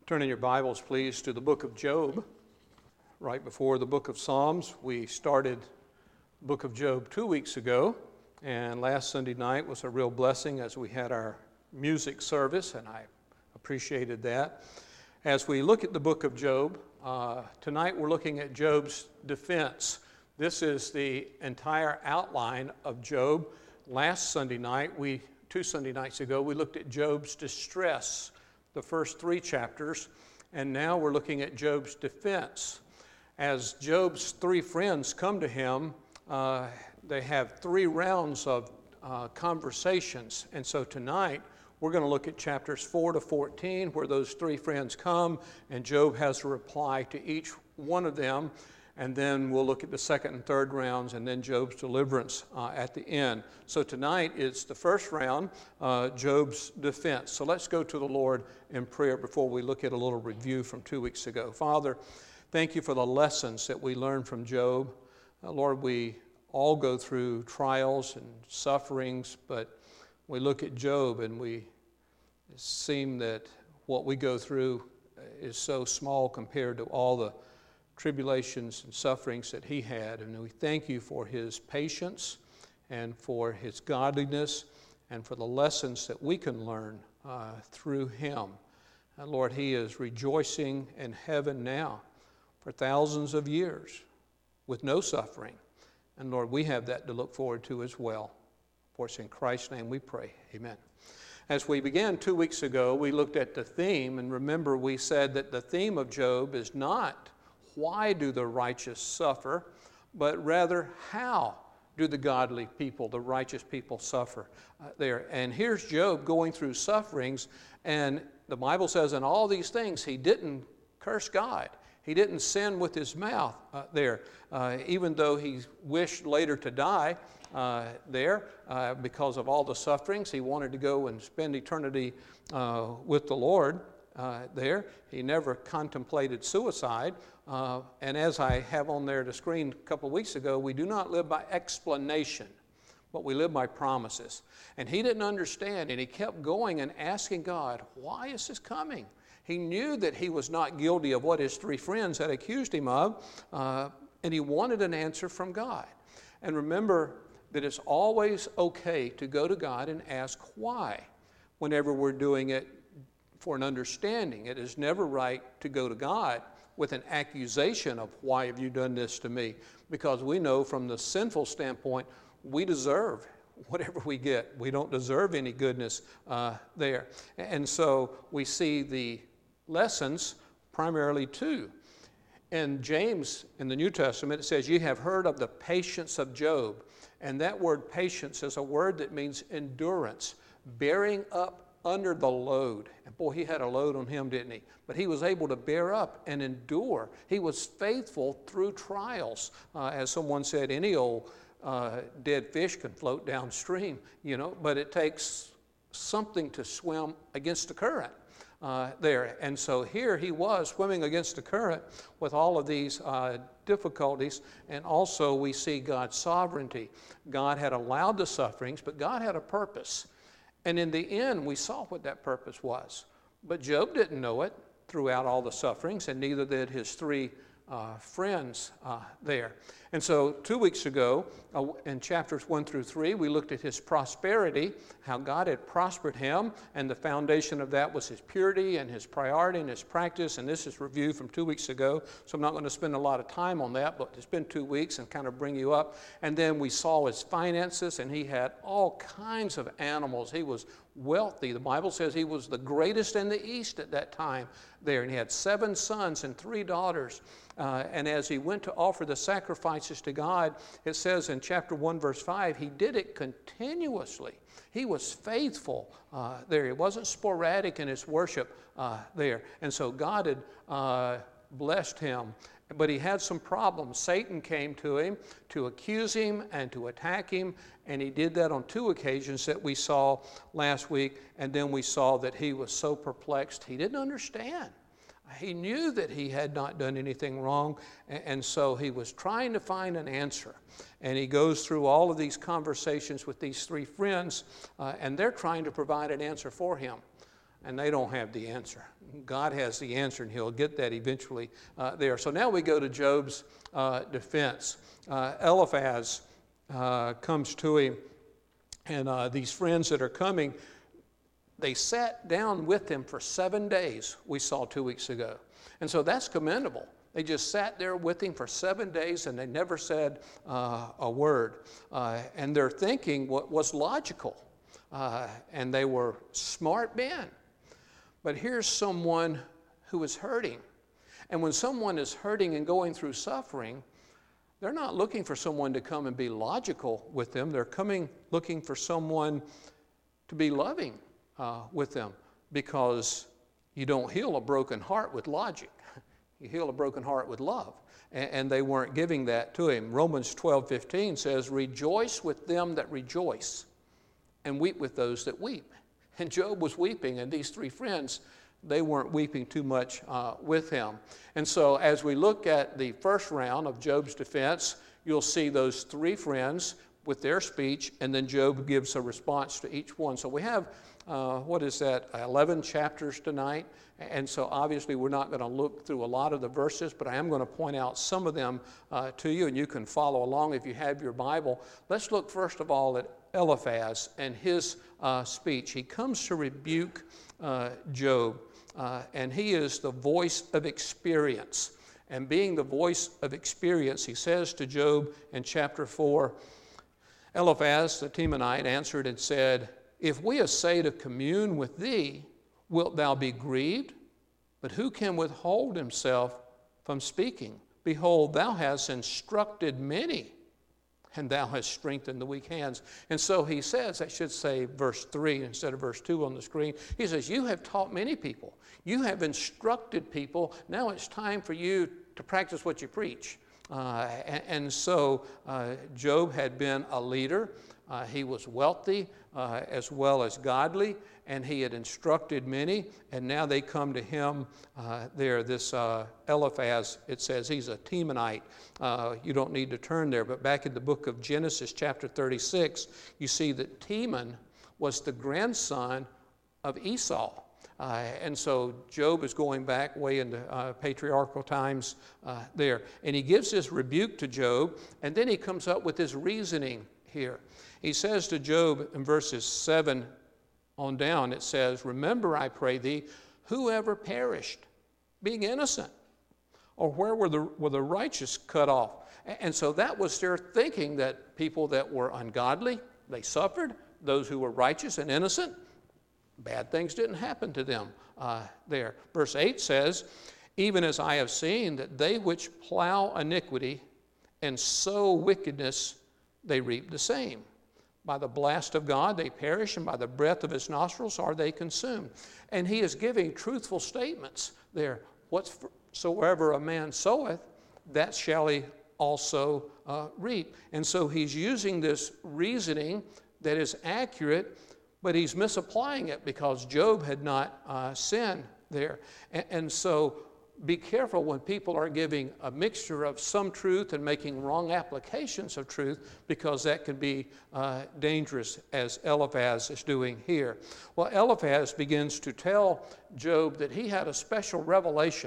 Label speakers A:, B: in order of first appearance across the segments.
A: Turn in your Bibles, please, to the book of Job. Right before the book of Psalms, we started the book of Job 2 weeks ago, and last Sunday night was a real blessing as we had our music service, and I appreciated that. As we look at the book of Job, tonight we're looking at Job's defense. This is the entire outline of Job. Last Sunday night, 2 Sunday nights ago, we looked at Job's distress, the first 3 chapters, and now we're looking at Job's defense. As Job's 3 friends come to him, they have 3 rounds of conversations, and so tonight we're going to look at chapters 4 to 14, where those 3 friends come, and Job has a reply to each one of them, and then we'll look at the second and third rounds, and then Job's deliverance at the end. So tonight it's the first round, Job's defense. So let's go to the Lord in prayer before we look at a little review from 2 weeks ago. Father, thank you for the lessons that we learned from Job. Lord, we all go through trials and sufferings, but we look at Job and it seems that what we go through is so small compared to all the tribulations and sufferings that he had. And we thank you for his patience and for his godliness and for the lessons that we can learn through him. And Lord, he is rejoicing in heaven now for thousands of years with no suffering. And Lord, we have that to look forward to as well. For it's in Christ's name we pray. Amen. As we began 2 weeks ago, we looked at the theme, and remember we said that the theme of Job is not why do the righteous suffer, but rather how do the godly people, the righteous people suffer there. And here's Job going through sufferings, and the Bible says in all these things he didn't curse God. He didn't sin with his mouth there, even though he wished later to die there because of all the sufferings. He wanted to go and spend eternity with the Lord there. He never contemplated suicide. And as I have on there the screen a couple of weeks ago, we do not live by explanation, but we live by promises. And he didn't understand, and he kept going and asking God, why is this coming? He knew that he was not guilty of what his 3 friends had accused him of, and he wanted an answer from God. And remember that it's always okay to go to God and ask why whenever we're doing it for an understanding. It is never right to go to God with an accusation of why have you done this to me, because we know from the sinful standpoint we deserve whatever we get. We don't deserve any goodness there. And so we see the lessons primarily 2. In James, in the New Testament, it says, you have heard of the patience of Job. And that word patience is a word that means endurance, bearing up under the load. And boy, he had a load on him, didn't he? But he was able to bear up and endure. He was faithful through trials. As someone said, any old dead fish can float downstream, but it takes something to swim against the current there. And so here he was swimming against the current with all of these difficulties, and also we see God's sovereignty. God had allowed the sufferings, but God had a purpose. And in the end, we saw what that purpose was. But Job didn't know it throughout all the sufferings, and neither did his 3 friends there. And so 2 weeks ago, in chapters 1 through 3, we looked at his prosperity, how God had prospered him, and the foundation of that was his purity and his priority and his practice. And this is reviewed from 2 weeks ago, so I'm not going to spend a lot of time on that, but it's been 2 weeks and kind of bring you up. And then we saw his finances, and he had all kinds of animals. He was wealthy. The Bible says he was the greatest in the East at that time there, and he had 7 sons and 3 daughters. And as he went to offer the sacrifices to God, it says in chapter 1, verse 5, he did it continuously. He was faithful there. He wasn't sporadic in his worship there. And so God had blessed him. But he had some problems. Satan came to him to accuse him and to attack him, and he did that on 2 occasions that we saw last week. And then we saw that he was so perplexed, he didn't understand. He knew that he had not done anything wrong, and so he was trying to find an answer. And he goes through all of these conversations with these 3 friends, and they're trying to provide an answer for him. And they don't have the answer. God has the answer, and he'll get that eventually there. So now we go to Job's defense. Eliphaz comes to him, and these friends that are coming, they sat down with him for 7 days, we saw 2 weeks ago. And so that's commendable. They just sat there with him for 7 days, and they never said a word. And their thinking was logical, and they were smart men. But here's someone who is hurting. And when someone is hurting and going through suffering, they're not looking for someone to come and be logical with them. They're looking for someone to be loving with them, because you don't heal a broken heart with logic. You heal a broken heart with love. And they weren't giving that to him. Romans 12:15 says, "Rejoice with them that rejoice, and weep with those that weep." And Job was weeping, and these three friends, they weren't weeping too much with him. And so as we look at the first round of Job's defense, you'll see those three friends with their speech, and then Job gives a response to each one. So we have, 11 chapters tonight. And so obviously we're not going to look through a lot of the verses, but I am going to point out some of them to you, and you can follow along if you have your Bible. Let's look first of all at Eliphaz and his speech. He comes to rebuke Job, and he is the voice of experience. And being the voice of experience, he says to Job in chapter 4, Eliphaz the Temanite answered and said, "If we essay to commune with thee, wilt thou be grieved? But who can withhold himself from speaking? Behold, thou hast instructed many, and thou hast strengthened the weak hands." And so he says, I should say verse 3 instead of verse 2 on the screen. He says, you have taught many people. You have instructed people. Now it's time for you to practice what you preach. And so Job had been a leader. He was wealthy as well as godly, and he had instructed many, and now they come to him there. This Eliphaz, it says he's a Temanite. You don't need to turn there, but back in the book of Genesis chapter 36, you see that Teman was the grandson of Esau. And so Job is going back way into patriarchal times there. And he gives this rebuke to Job, and then he comes up with his reasoning here. He says to Job in verses 7 on down, it says, "Remember, I pray thee, whoever perished, being innocent, or where were the righteous cut off?" And so that was their thinking, that people that were ungodly, they suffered. Those who were righteous and innocent, bad things didn't happen to them there. Verse 8 says, "Even as I have seen that they which plow iniquity and sow wickedness, they reap the same. By the blast of God they perish, and by the breath of his nostrils are they consumed." And he is giving truthful statements there. Whatsoever a man soweth, that shall he also reap. And so he's using this reasoning that is accurate, but he's misapplying it because Job had not sinned there. And so be careful when people are giving a mixture of some truth and making wrong applications of truth, because that can be dangerous, as Eliphaz is doing here. Well, Eliphaz begins to tell Job that he had a special revelation.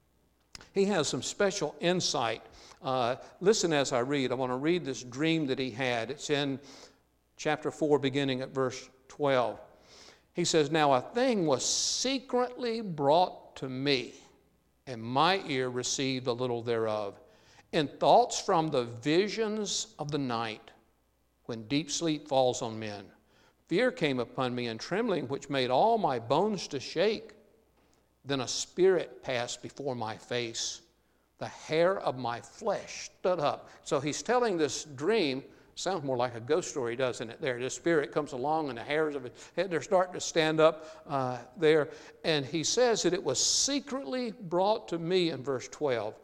A: He has some special insight. Listen as I read. I want to read this dream that he had. It's in chapter 4, beginning at verse 12. He says, "Now a thing was secretly brought to me, and my ear received a little thereof, in thoughts from the visions of the night, when deep sleep falls on men. Fear came upon me, and trembling, which made all my bones to shake. Then a spirit passed before my face. The hair of my flesh stood up." So he's telling this dream. Sounds more like a ghost story, doesn't it? There, the spirit comes along, and the hairs of his head, they're starting to stand up there. And he says that it was secretly brought to me in verse 12.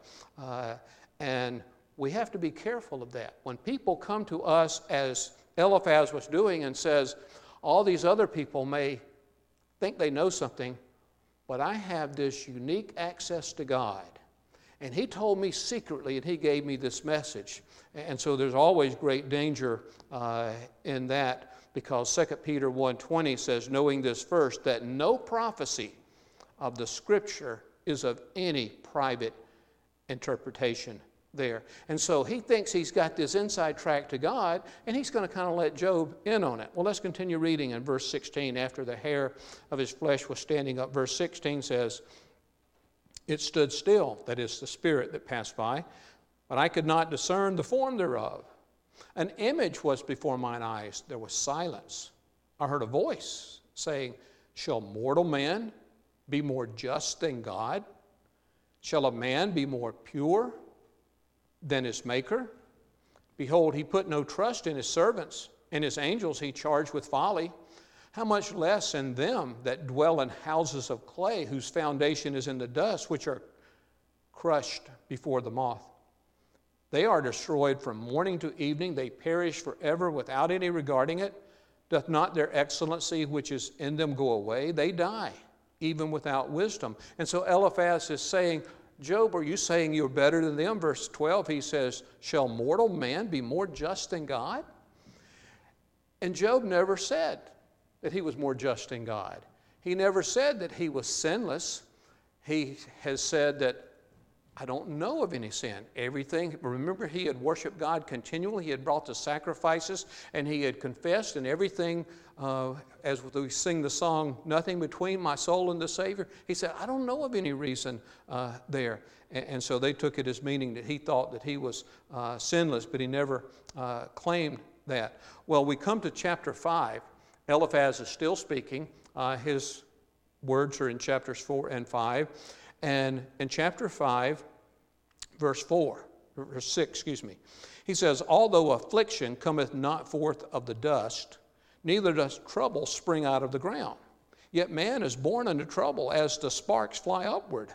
A: And we have to be careful of that. When people come to us, as Eliphaz was doing, and says, all these other people may think they know something, but I have this unique access to God. And he told me secretly, and he gave me this message. And so there's always great danger in that, because 2 Peter 1:20 says, "Knowing this first, that no prophecy of the Scripture is of any private interpretation there. And so he thinks he's got this inside track to God, and he's going to kind of let Job in on it. Well, let's continue reading in verse 16. After the hair of his flesh was standing up, verse 16 says, "It stood still," that is the spirit that passed by, "but I could not discern the form thereof. An image was before mine eyes. There was silence. I heard a voice saying, Shall mortal man be more just than God? Shall a man be more pure than his maker? Behold, he put no trust in his servants, and his angels he charged with folly. How much less in them that dwell in houses of clay, whose foundation is in the dust, which are crushed before the moth? They are destroyed from morning to evening. They perish forever without any regarding it. Doth not their excellency which is in them go away? They die, even without wisdom." And so Eliphaz is saying, Job, are you saying you're better than them? Verse 12, he says, "Shall mortal man be more just than God?" And Job never said that he was more just than God. He never said that he was sinless. He has said that, "I don't know of any sin." Everything, remember, he had worshiped God continually. He had brought the sacrifices, and he had confessed, and everything, as we sing the song, "Nothing between my soul and the Savior." He said, "I don't know of any reason there." And so they took it as meaning that he thought that he was sinless, but he never claimed that. Well, we come to chapter 5. Eliphaz is still speaking. His words are in chapters 4 and 5. And in chapter 5, verse 6, he says, "Although affliction cometh not forth of the dust, neither does trouble spring out of the ground. Yet man is born unto trouble as the sparks fly upward.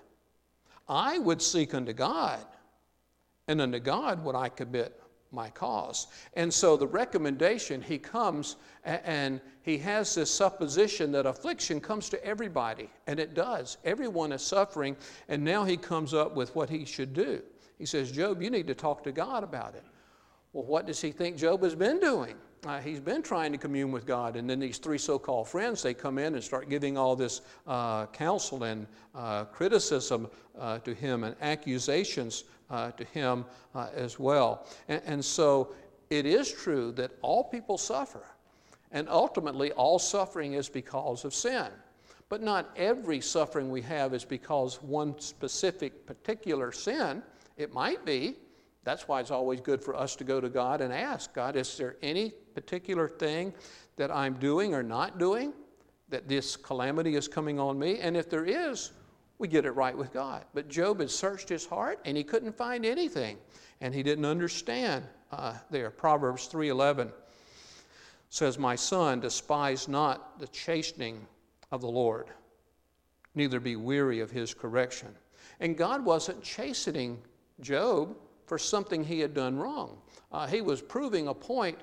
A: I would seek unto God, and unto God would I commit my cause." And so the recommendation, he comes and he has this supposition that affliction comes to everybody, and it does. Everyone is suffering, and now he comes up with what he should do. He says, "Job, you need to talk to God about it." Well, what does he think Job has been doing? He's been trying to commune with God, and then these three so-called friends, they come in and start giving all this counsel and criticism to him and accusations to him as well. And so it is true that all people suffer, and ultimately all suffering is because of sin. But not every suffering we have is because one specific particular sin. It might be. That's why it's always good for us to go to God and ask, "God, is there any particular thing that I'm doing or not doing that this calamity is coming on me?" And if there is, we get it right with God. But Job had searched his heart, and he couldn't find anything, and he didn't understand there. Proverbs 3:11 says, "My son, despise not the chastening of the Lord, neither be weary of his correction." And God wasn't chastening Job for something he had done wrong. He was proving a point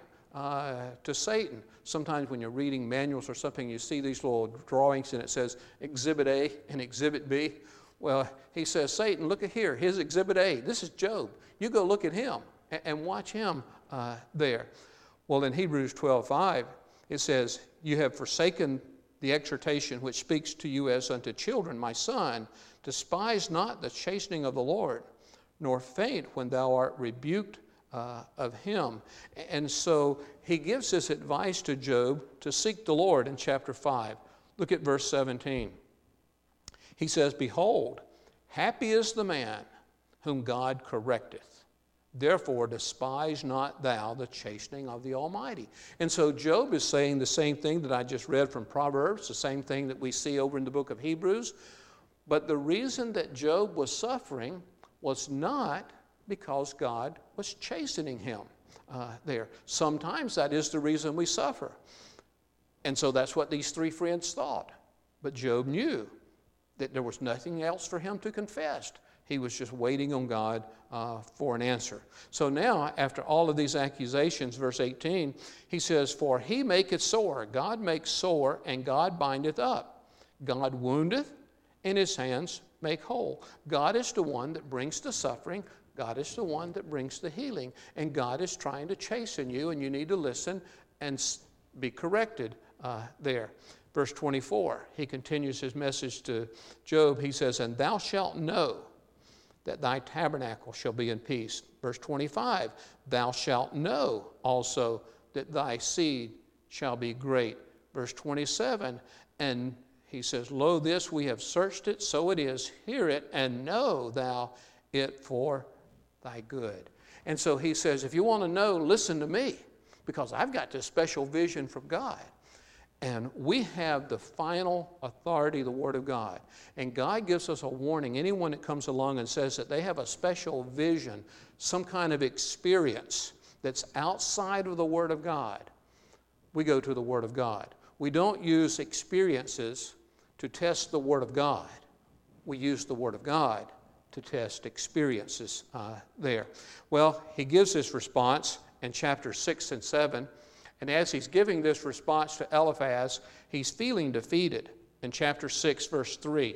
A: to Satan. Sometimes when you're reading manuals or something, you see these little drawings and it says Exhibit A and Exhibit B. Well, he says, "Satan, look at here. Here's Exhibit A. This is Job. You go look at him and watch him there." Well, in Hebrews 12:5, it says, "You have forsaken the exhortation which speaks to you as unto children. My son, despise not the chastening of the Lord, nor faint when thou art rebuked of him." And so he gives this advice to Job to seek the Lord in chapter 5. Look at verse 17. He says, "Behold, happy is the man whom God correcteth. Therefore despise not thou the chastening of the Almighty." And so Job is saying the same thing that I just read from Proverbs, the same thing that we see over in the book of Hebrews. But the reason that Job was suffering was not because God was chastening him there. Sometimes that is the reason we suffer. And so that's what these three friends thought. But Job knew that there was nothing else for him to confess. He was just waiting on God for an answer. So now, after all of these accusations, verse 18, he says, "For he maketh sore." God makes sore, and God bindeth up. God woundeth, and his hands make whole. God is the one that brings the suffering. God is the one that brings the healing. And God is trying to chasten you, and you need to listen and be corrected there. Verse 24, he continues his message to Job. He says, and thou shalt know that thy tabernacle shall be in peace. Verse 25, thou shalt know also that thy seed shall be great. Verse 27, and he says, lo, this we have searched it, so it is. Hear it, and know thou it for thy good. And so he says, if you want to know, listen to me, because I've got this special vision from God. And we have the final authority, the Word of God. And God gives us a warning. Anyone that comes along and says that they have a special vision, some kind of experience that's outside of the Word of God, we go to the Word of God. We don't use experiences to test the Word of God. We use the Word of God to test experiences there. Well, he gives this response in chapter 6 and 7. And as he's giving this response to Eliphaz, he's feeling defeated. In chapter 6, verse 3,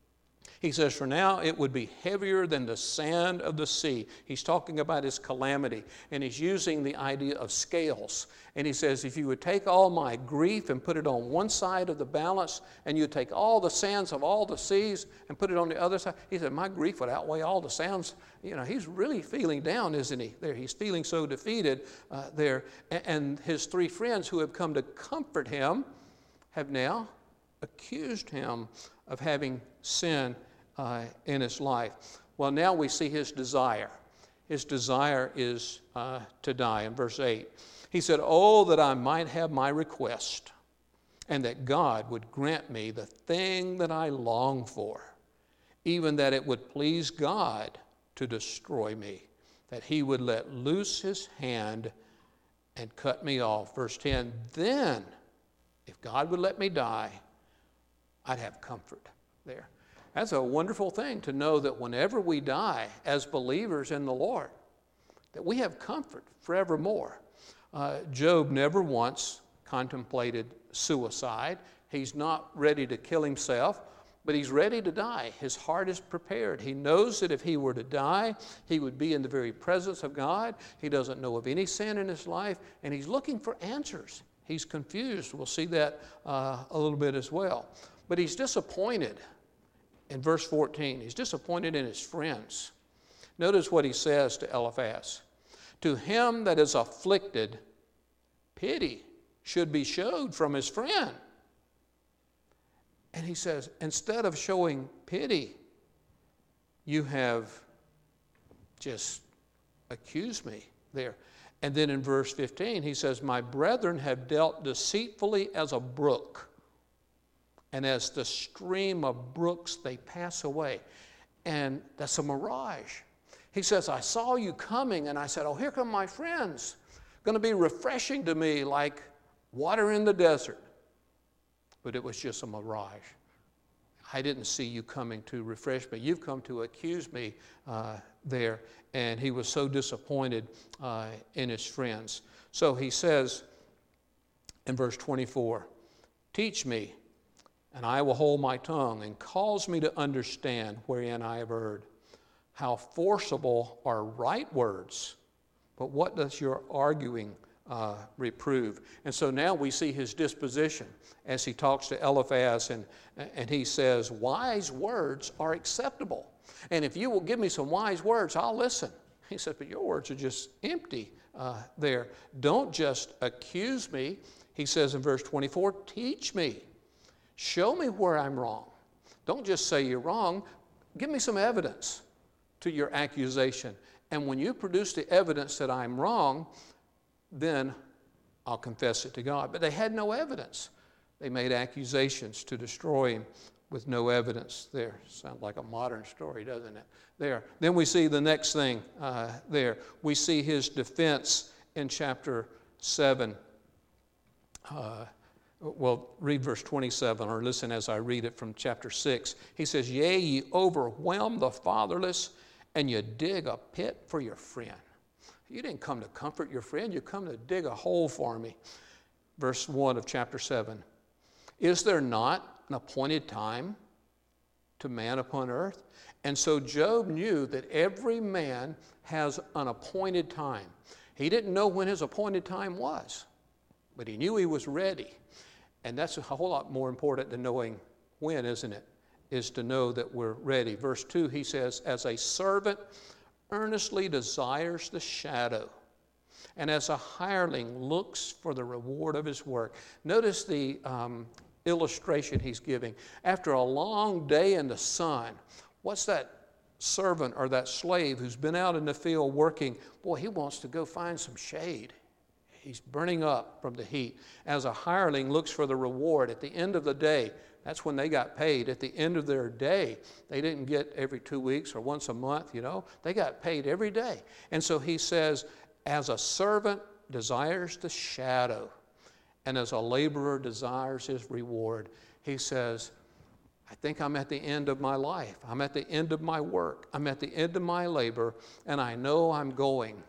A: he says, for now it would be heavier than the sand of the sea. He's talking about his calamity, and he's using the idea of scales. And he says, if you would take all my grief and put it on one side of the balance, and you take all the sands of all the seas and put it on the other side, he said, my grief would outweigh all the sands. You know, he's really feeling down, isn't he? There, he's feeling so defeated there. And his three friends who have come to comfort him have now accused him of having sin in his life. Well, now we see his desire. His desire is to die. In verse 8, he said, oh, that I might have my request, and that God would grant me the thing that I long for, even that it would please God to destroy me, that he would let loose his hand and cut me off. Verse 10, then, if God would let me die, I'd have comfort there. That's a wonderful thing to know that whenever we die as believers in the Lord, that we have comfort forevermore. Job never once contemplated suicide. He's not ready to kill himself, but he's ready to die. His heart is prepared. He knows that if he were to die, he would be in the very presence of God. He doesn't know of any sin in his life, and he's looking for answers. He's confused. We'll see that a little bit as well. But he's disappointed. In verse 14, he's disappointed in his friends. Notice what he says to Eliphaz. To him that is afflicted, pity should be showed from his friend. And he says, instead of showing pity, you have just accused me there. And then in verse 15, he says, my brethren have dealt deceitfully as a brook, and as the stream of brooks they pass away. And that's a mirage. He says, I saw you coming, and I said, oh, here come my friends. Going to be refreshing to me like water in the desert. But it was just a mirage. I didn't see you coming to refresh me. You've come to accuse me there. And he was so disappointed in his friends. So he says in verse 24, teach me, and I will hold my tongue, and cause me to understand wherein I have erred. How forcible are right words, but what does your arguing reprove? And so now we see his disposition as he talks to Eliphaz, and he says, wise words are acceptable. And if you will give me some wise words, I'll listen. He said, but your words are just empty there. Don't just accuse me. He says in verse 24, teach me. Show me where I'm wrong. Don't just say you're wrong. Give me some evidence to your accusation. And when you produce the evidence that I'm wrong, then I'll confess it to God. But they had no evidence. They made accusations to destroy him with no evidence there. Sounds like a modern story, doesn't it? There. Then we see the next thing there. We see his defense in chapter 7. Well, read verse 27, or listen as I read it from chapter 6. He says, yea, ye overwhelm the fatherless, and you dig a pit for your friend. You didn't come to comfort your friend. You come to dig a hole for me. Verse 1 of chapter 7. Is there not an appointed time to man upon earth? And so Job knew that every man has an appointed time. He didn't know when his appointed time was, but he knew he was ready. And that's a whole lot more important than knowing when, isn't it? Is to know that we're ready. Verse 2, he says, as a servant earnestly desires the shadow, and as a hireling looks for the reward of his work. Notice the illustration he's giving. After a long day in the sun, what's that servant or that slave who's been out in the field working? Boy, he wants to go find some shade. He's burning up from the heat. As a hireling looks for the reward at the end of the day, that's when they got paid. At the end of their day, they didn't get every 2 weeks or once a month, They got paid every day. And so he says, as a servant desires the shadow, and as a laborer desires his reward, he says, I think I'm at the end of my life. I'm at the end of my work. I'm at the end of my labor, and I know I'm going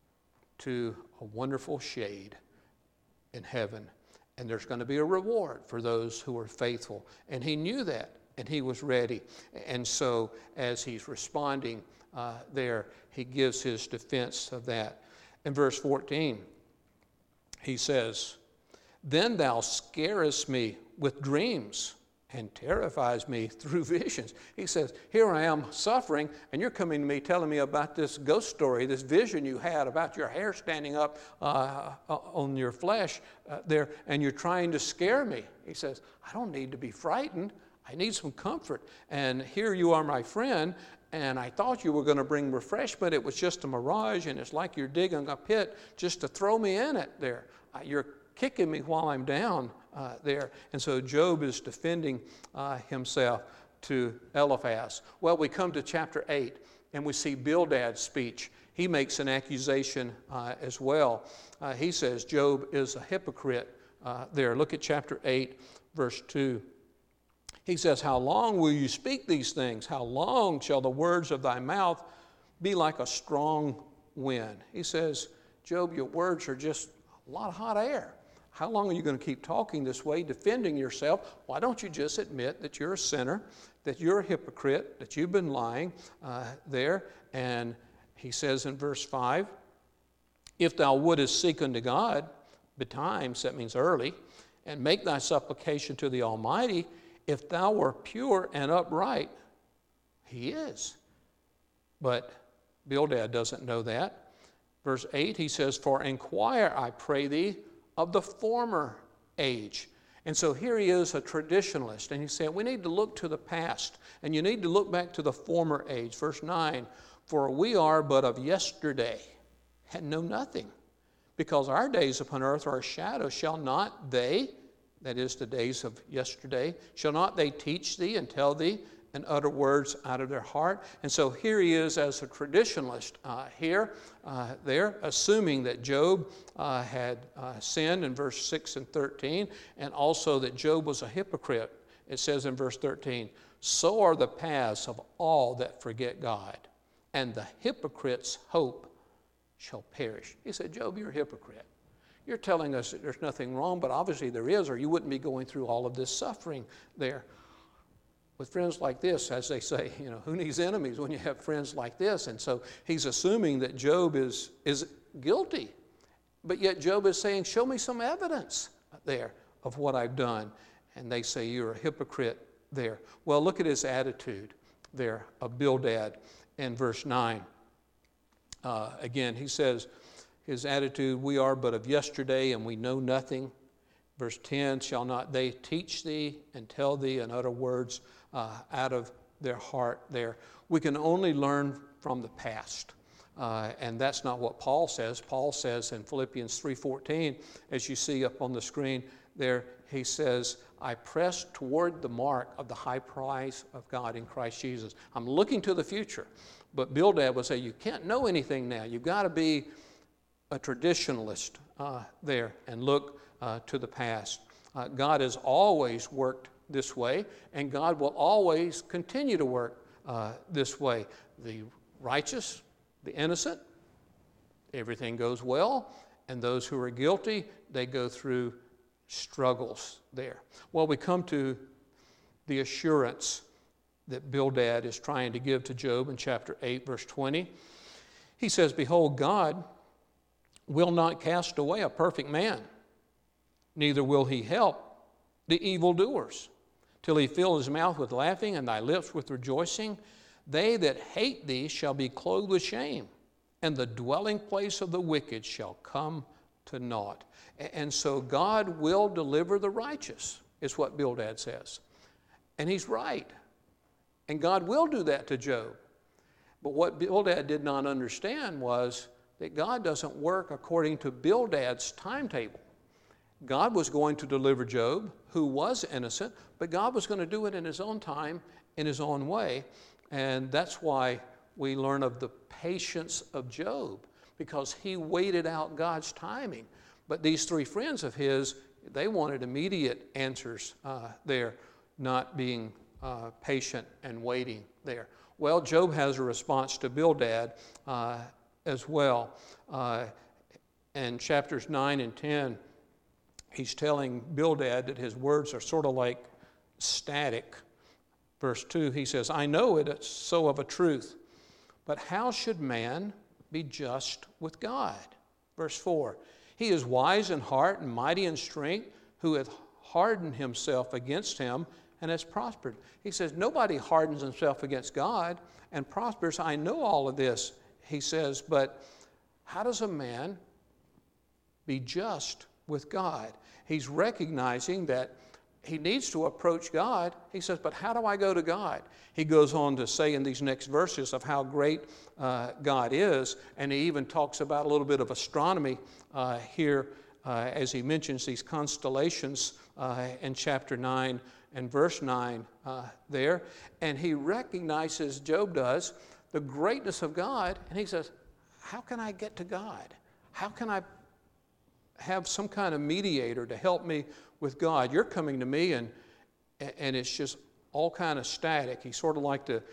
A: to a wonderful shade in heaven. And there's going to be a reward for those who are faithful. And he knew that, and he was ready. And so as he's responding there, he gives his defense of that. In verse 14, he says, then thou scarest me with dreams and terrifies me through visions. He says, here I am suffering, and you're coming to me telling me about this ghost story, this vision you had about your hair standing up on your flesh there, and you're trying to scare me. He says, I don't need to be frightened. I need some comfort. And here you are, my friend, and I thought you were going to bring refreshment. It was just a mirage, and it's like you're digging a pit just to throw me in it there. You're kicking me while I'm down there. And so Job is defending himself to Eliphaz. Well, we come to chapter 8, and we see Bildad's speech. He makes an accusation as well. He says Job is a hypocrite there. Look at chapter 8, verse 2. He says, how long will you speak these things? How long shall the words of thy mouth be like a strong wind? He says, Job, your words are just a lot of hot air. How long are you going to keep talking this way, defending yourself? Why don't you just admit that you're a sinner, that you're a hypocrite, that you've been lying there? And he says in verse 5, if thou wouldest seek unto God betimes, that means early, and make thy supplication to the Almighty, if thou were pure and upright, he is. But Bildad doesn't know that. Verse 8, he says, for inquire, I pray thee, of the former age. And so here he is, a traditionalist, and he's saying we need to look to the past, and you need to look back to the former age. Verse 9, for we are but of yesterday, and know nothing, because our days upon earth are a shadow. Shall not they, that is the days of yesterday, shall not they teach thee and tell thee and utter words out of their heart? And so here he is as a traditionalist there, assuming that Job had sinned in verse 6 and 13, and also that Job was a hypocrite. It says in verse 13, so are the paths of all that forget God, and the hypocrite's hope shall perish. He said, Job, you're a hypocrite. You're telling us that there's nothing wrong, but obviously there is, or you wouldn't be going through all of this suffering there. With friends like this, as they say, who needs enemies when you have friends like this? And so he's assuming that Job is guilty. But yet Job is saying, show me some evidence there of what I've done. And they say, you're a hypocrite there. Well, look at his attitude there of Bildad in verse 9. Again, he says, his attitude, we are but of yesterday and we know nothing. Verse 10, shall not they teach thee and tell thee and utter words out of their heart there? We can only learn from the past. And that's not what Paul says. Paul says in Philippians 3:14, as you see up on the screen there, he says, I press toward the mark of the high prize of God in Christ Jesus. I'm looking to the future. But Bildad would say, you can't know anything now. You've got to be a traditionalist there and look to the past. God has always worked this way, and God will always continue to work this way. The righteous, the innocent, everything goes well, and those who are guilty, they go through struggles there. Well, we come to the assurance that Bildad is trying to give to Job in chapter 8, verse 20. He says, behold, God will not cast away a perfect man, neither will he help the evildoers, till he fill his mouth with laughing and thy lips with rejoicing. They that hate thee shall be clothed with shame, and the dwelling place of the wicked shall come to naught. And so God will deliver the righteous, is what Bildad says. And he's right. And God will do that to Job. But what Bildad did not understand was that God doesn't work according to Bildad's timetable. God was going to deliver Job, who was innocent, but God was going to do it in his own time, in his own way. And that's why we learn of the patience of Job, because he waited out God's timing. But these three friends of his, they wanted immediate answers there, not being patient and waiting there. Well, Job has a response to Bildad as well. In chapters 9 and 10, he's telling Bildad that his words are sort of like static. Verse 2, he says, I know it is so of a truth, but how should man be just with God? Verse 4, he is wise in heart and mighty in strength, who hath hardened himself against him and has prospered. He says, nobody hardens himself against God and prospers. I know all of this, he says, but how does a man be just with God? He's recognizing that he needs to approach God. He says, but how do I go to God? He goes on to say in these next verses of how great God is, and he even talks about a little bit of astronomy here as he mentions these constellations in chapter 9 and verse 9 there. And he recognizes, Job does, the greatness of God, and he says, how can I get to God? How can I have some kind of mediator to help me with God? You're coming to me, and it's just all kind of static. He's sort of like the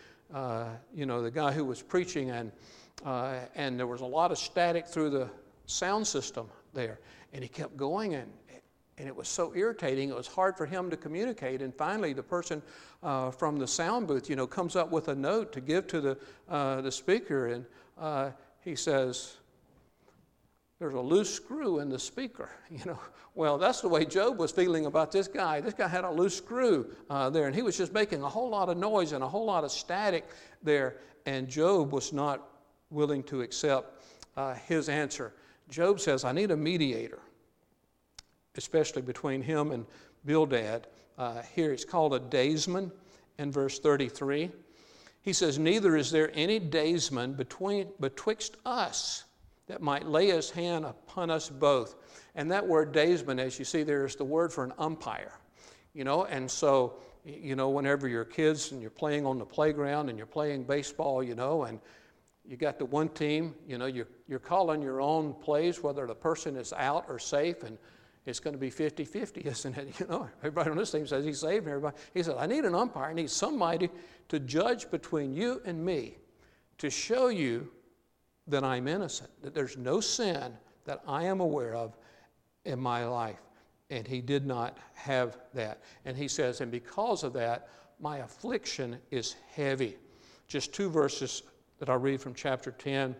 A: guy who was preaching, and there was a lot of static through the sound system there, and he kept going, and it was so irritating. It was hard for him to communicate. And finally, the person from the sound booth, comes up with a note to give to the speaker, and he says, there's a loose screw in the speaker. Well, that's the way Job was feeling about this guy. This guy had a loose screw there, and he was just making a whole lot of noise and a whole lot of static there. And Job was not willing to accept his answer. Job says, I need a mediator, especially between him and Bildad. Here it's called a daysman in verse 33. He says, neither is there any daysman betwixt us that might lay his hand upon us both. And that word daysman, as you see there, is the word for an umpire. And so, whenever you're kids and you're playing on the playground and you're playing baseball, and you got the one team, you're calling your own plays, whether the person is out or safe, and it's going to be 50-50, isn't it? Everybody on this team says he's safe, and everybody. He says, I need an umpire. I need somebody to judge between you and me, to show you that I'm innocent, that there's no sin that I am aware of in my life. And he did not have that. And he says, and because of that, my affliction is heavy. Just two verses that I'll read from chapter 10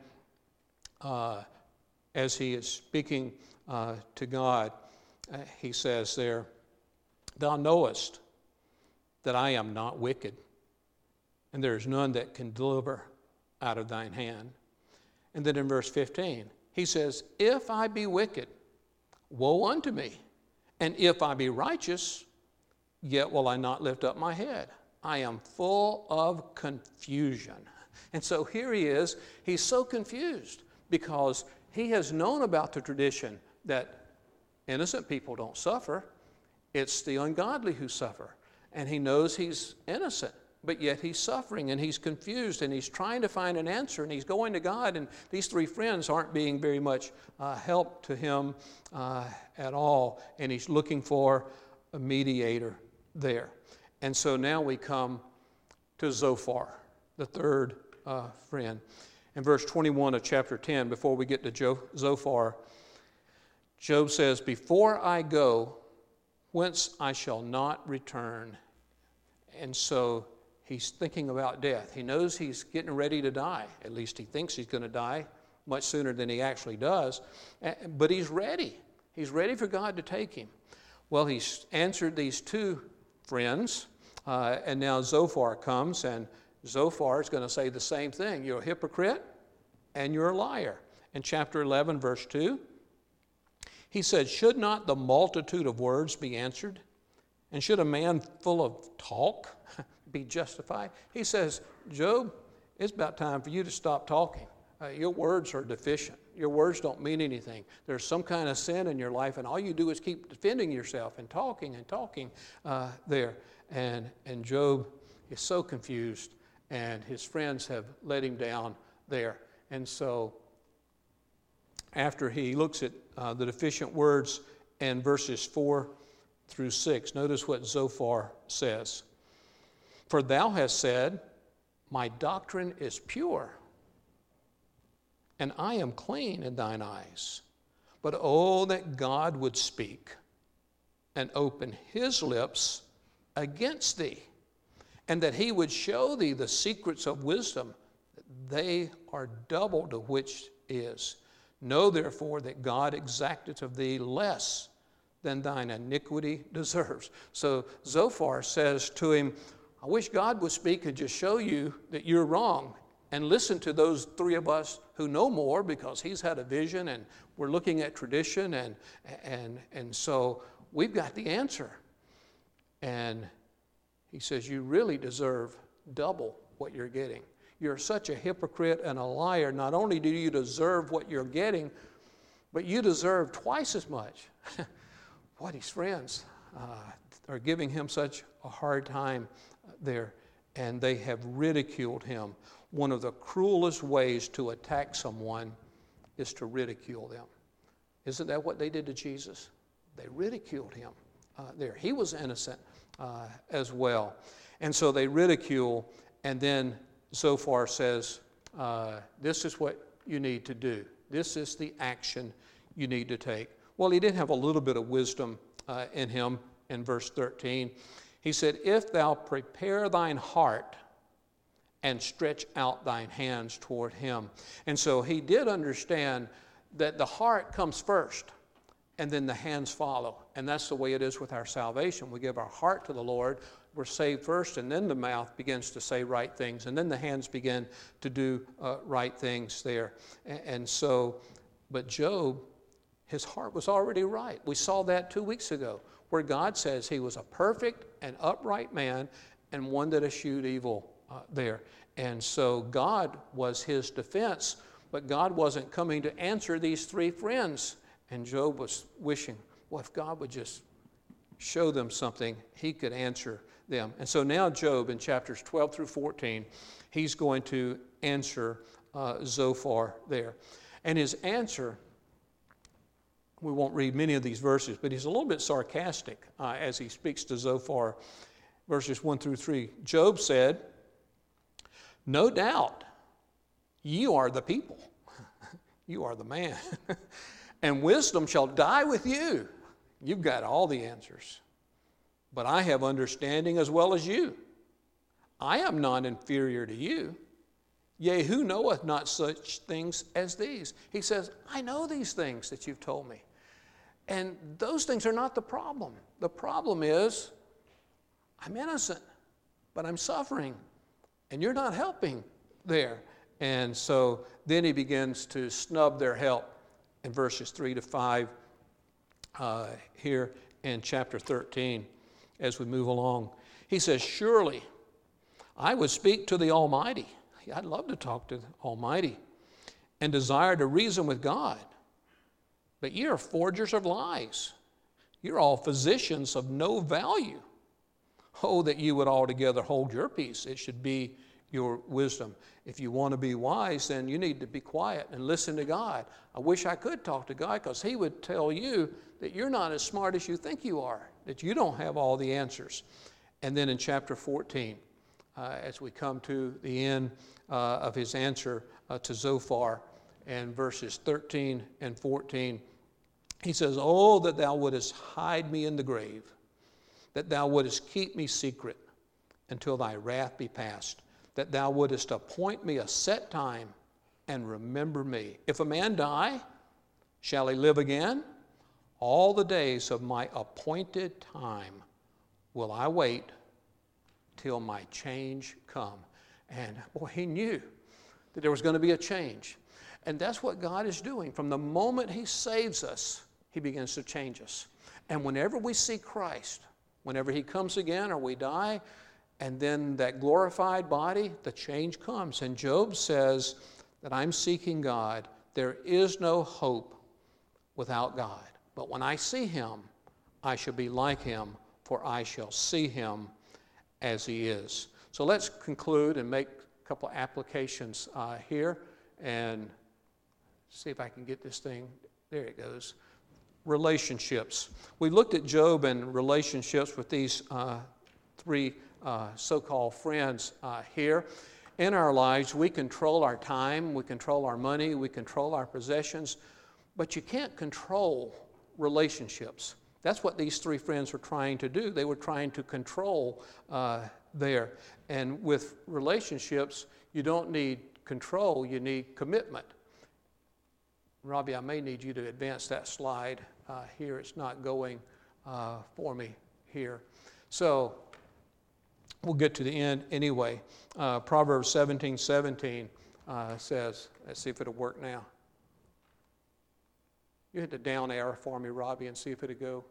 A: as he is speaking to God. He says there, thou knowest that I am not wicked, and there is none that can deliver out of thine hand. And then in verse 15, he says, if I be wicked, woe unto me. And if I be righteous, yet will I not lift up my head. I am full of confusion. And so here he is. He's so confused because he has known about the tradition that innocent people don't suffer. It's the ungodly who suffer. And he knows he's innocent, but yet he's suffering, and he's confused, and he's trying to find an answer, and he's going to God, and these three friends aren't being very much help to him at all, and he's looking for a mediator there. And so now we come to Zophar, the third friend. In verse 21 of chapter 10, before we get to Zophar, Job says, before I go, whence I shall not return. And so he's thinking about death. He knows he's getting ready to die. At least he thinks he's going to die much sooner than he actually does. But he's ready. He's ready for God to take him. Well, he's answered these two friends, and now Zophar comes, and Zophar is going to say the same thing. You're a hypocrite and you're a liar. In chapter 11, verse 2, he said, should not the multitude of words be answered? And should a man full of talk be justified? He says, Job, it's about time for you to stop talking. Your words are deficient. Your words don't mean anything. There's some kind of sin in your life, and all you do is keep defending yourself and talking there. And Job is so confused, and his friends have let him down there. And so after he looks at the deficient words in verses 4 through 6, notice what Zophar says. For thou hast said, my doctrine is pure, and I am clean in thine eyes. But oh, that God would speak and open his lips against thee, and that he would show thee the secrets of wisdom, that they are double to which is. Know therefore that God exacteth of thee less than thine iniquity deserves. So Zophar says to him, I wish God would speak and just show you that you're wrong. And listen to those three of us who know more, because he's had a vision and we're looking at tradition, and so we've got the answer. And he says, you really deserve double what you're getting. You're such a hypocrite and a liar. Not only do you deserve what you're getting, but you deserve twice as much. Boy, his friends are giving him such a hard time there, and they have ridiculed him. One of the cruelest ways to attack someone is to ridicule them. Isn't that what they did to Jesus? They ridiculed him there. He was innocent as well. And so they ridicule, and then Zophar says, this is what you need to do. This is the action you need to take. Well, he did have a little bit of wisdom in him in verse 13. He said, if thou prepare thine heart and stretch out thine hands toward him. And so he did understand that the heart comes first, and then the hands follow. And that's the way it is with our salvation. We give our heart to the Lord. We're saved first, and then the mouth begins to say right things, and then the hands begin to do right things there. And so, but Job, his heart was already right. We saw that 2 weeks ago, where God says he was a perfect and upright man and one that eschewed evil there. And so God was his defense, but God wasn't coming to answer these three friends. And Job was wishing, well, if God would just show them something, he could answer them. And so now Job, in chapters 12 through 14, he's going to answer Zophar there. And his answer, we won't read many of these verses, but he's a little bit sarcastic as he speaks to Zophar. Verses 1 through 3, Job said, no doubt, you are the people. You are the man. And wisdom shall die with you. You've got all the answers. But I have understanding as well as you. I am not inferior to you. Yea, who knoweth not such things as these? He says, I know these things that you've told me. And those things are not the problem. The problem is, I'm innocent, but I'm suffering. And you're not helping there. And so then he begins to snub their help in verses 3 to 5 here in chapter 13 as we move along. He says, surely I would speak to the Almighty. I'd love to talk to the Almighty and desire to reason with God. But you're forgers of lies. You're all physicians of no value. Oh, that you would altogether hold your peace. It should be your wisdom. If you want to be wise, then you need to be quiet and listen to God. I wish I could talk to God, because he would tell you that you're not as smart as you think you are, that you don't have all the answers. And then in chapter 14, as we come to the end of his answer to Zophar, and verses 13 and 14, he says, oh, that thou wouldest hide me in the grave, that thou wouldest keep me secret until thy wrath be past, that thou wouldest appoint me a set time and remember me. If a man die, shall he live again? all the days of my appointed time will I wait till my change come. And boy, he knew that there was going to be a change. And that's what God is doing. From the moment he saves us, he begins to change us. And whenever we see Christ, whenever he comes again or we die, and then that glorified body, the change comes. And Job says that I'm seeking God. There is no hope without God. But when I see him, I shall be like him, for I shall see him as he is. So let's conclude and make a couple applications here and see if I can get this thing. There it goes. Relationships. We looked at Job and relationships with these three so-called friends here. In our lives, we control our time, we control our money, we control our possessions, but you can't control relationships. That's what these three friends were trying to do. They were trying to control there. And with relationships, you don't need control, you need commitment. Robbie, I may need you to advance that slide here. It's not going for me here. So we'll get to the end anyway. Proverbs 17:17 says, let's see if it'll work now. You hit the down arrow for me, Robbie, and see if it'll go.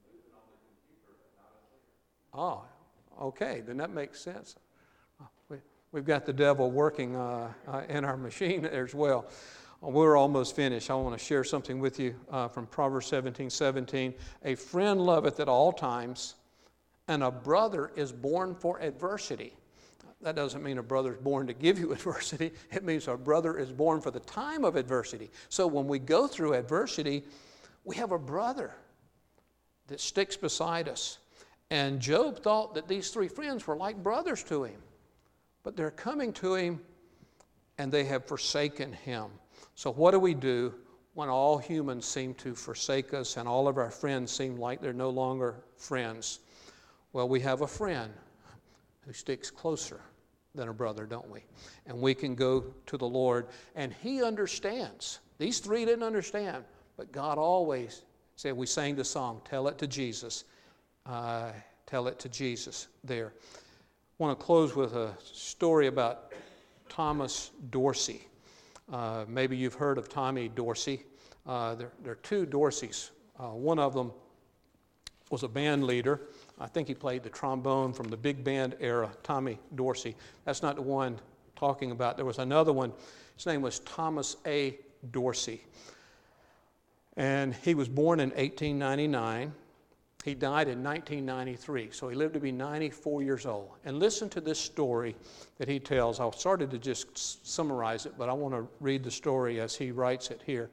A: Oh, okay, then that makes sense. We've got the devil working in our machine as well. We're almost finished. I want to share something with you from Proverbs 17:17. A friend loveth at all times, and a brother is born for adversity. That doesn't mean a brother is born to give you adversity. It means a brother is born for the time of adversity. So when we go through adversity, we have a brother that sticks beside us. And Job thought that these three friends were like brothers to him. But they're coming to him, and they have forsaken him. So what do we do when all humans seem to forsake us and all of our friends seem like they're no longer friends? Well, we have a friend who sticks closer than a brother, don't we? And we can go to the Lord, and he understands. These three didn't understand, but God always said, we sang the song, Tell It to Jesus. Tell it to Jesus there. I want to close with a story about Thomas Dorsey. Maybe you've heard of Tommy Dorsey. There are two Dorseys. One of them was a band leader. I think he played the trombone from the big band era, Tommy Dorsey. That's not the one talking about. There was another one. His name was Thomas A. Dorsey. And he was born in 1899. He died in 1993, so he lived to be 94 years old. And listen to this story that he tells. I started to just summarize it, but I want to read the story as he writes it here.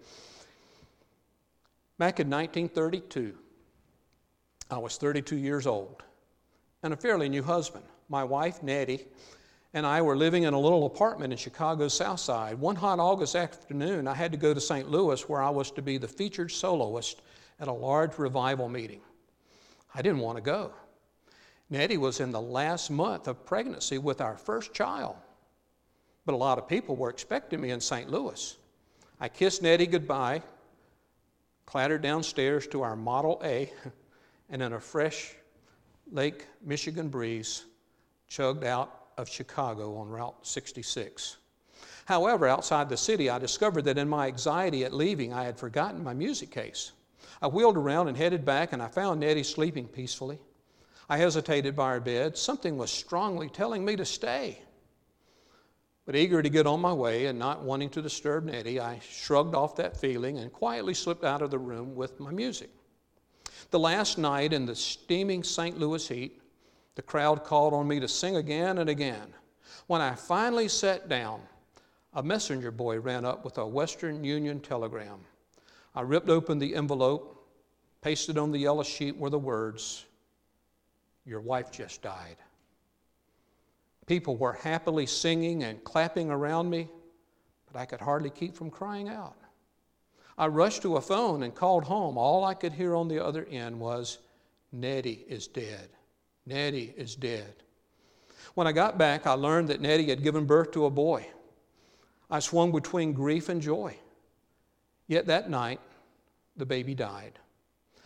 A: Back in 1932, I was 32 years old and a fairly new husband. My wife, Nettie, and I were living in a little apartment in Chicago's South Side. One hot August afternoon, I had to go to St. Louis, where I was to be the featured soloist at a large revival meeting. I didn't want to go. Nettie was in the last month of pregnancy with our first child, but a lot of people were expecting me in St. Louis. I kissed Nettie goodbye, clattered downstairs to our Model A, and in a fresh Lake Michigan breeze, chugged out of Chicago on Route 66. However, outside the city, I discovered that in my anxiety at leaving, I had forgotten my music case. I wheeled around and headed back, and I found Nettie sleeping peacefully. I hesitated by her bed. Something was strongly telling me to stay. But eager to get on my way and not wanting to disturb Nettie, I shrugged off that feeling and quietly slipped out of the room with my music. The last night in the steaming St. Louis heat, the crowd called on me to sing again and again. When I finally sat down, a messenger boy ran up with a Western Union telegram. I ripped open the envelope, pasted on the yellow sheet were the words, "Your wife just died." People were happily singing and clapping around me, but I could hardly keep from crying out. I rushed to a phone and called home. All I could hear on the other end was, "Nettie is dead. Nettie is dead." When I got back, I learned that Nettie had given birth to a boy. I swung between grief and joy. Yet that night, the baby died.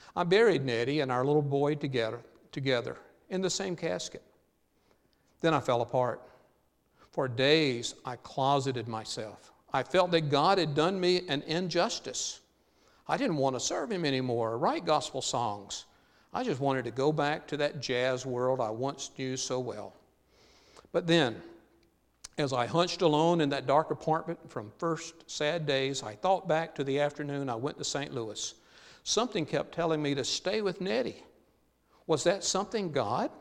A: I buried Nettie and our little boy together in the same casket. Then I fell apart. For days, I closeted myself. I felt that God had done me an injustice. I didn't want to serve him anymore or write gospel songs. I just wanted to go back to that jazz world I once knew so well. But then, as I hunched alone in that dark apartment from first sad days, I thought back to the afternoon I went to St. Louis. Something kept telling me to stay with Nettie. Was that something God?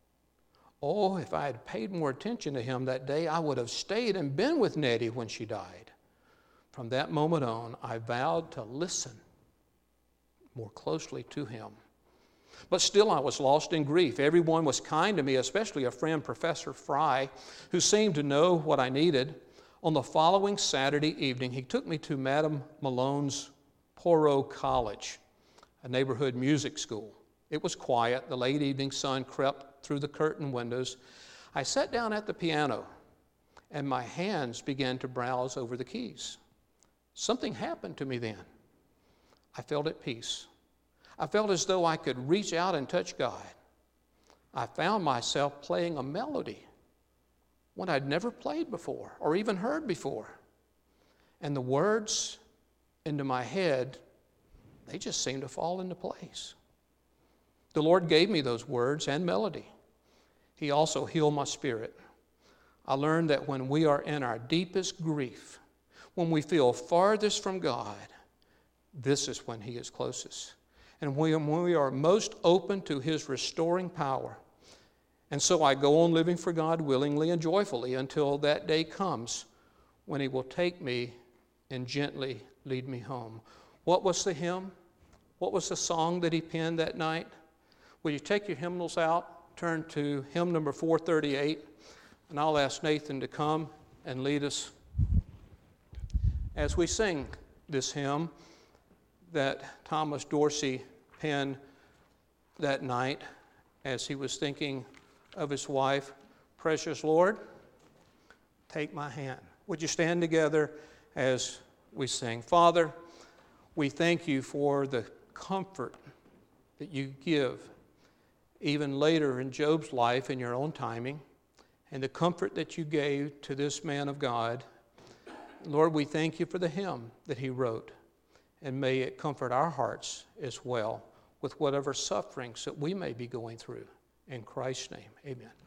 A: Oh, if I had paid more attention to him that day, I would have stayed and been with Nettie when she died. From that moment on, I vowed to listen more closely to him. But still I was lost in grief. Everyone was kind to me, especially a friend, Professor Fry, who seemed to know what I needed. On the following Saturday evening, he took me to Madame Malone's Porot College, a neighborhood music school. It was quiet. The late evening sun crept through the curtain windows. I sat down at the piano, and my hands began to browse over the keys. Something happened to me then. I felt at peace. I felt as though I could reach out and touch God. I found myself playing a melody, one I'd never played before or even heard before. And the words into my head, they just seemed to fall into place. The Lord gave me those words and melody. He also healed my spirit. I learned that when we are in our deepest grief, when we feel farthest from God, this is when he is closest. And when we are most open to his restoring power. And so I go on living for God willingly and joyfully until that day comes when he will take me and gently lead me home. What was the hymn? What was the song that he penned that night? Will you take your hymnals out, turn to hymn number 438, and I'll ask Nathan to come and lead us as we sing this hymn that Thomas Dorsey penned that night as he was thinking of his wife. Precious Lord, take my hand. Would you stand together as we sing? Father, we thank you for the comfort that you give even later in Job's life in your own timing, and the comfort that you gave to this man of God. Lord, we thank you for the hymn that he wrote, and may it comfort our hearts as well with whatever sufferings that we may be going through. In Christ's name, amen.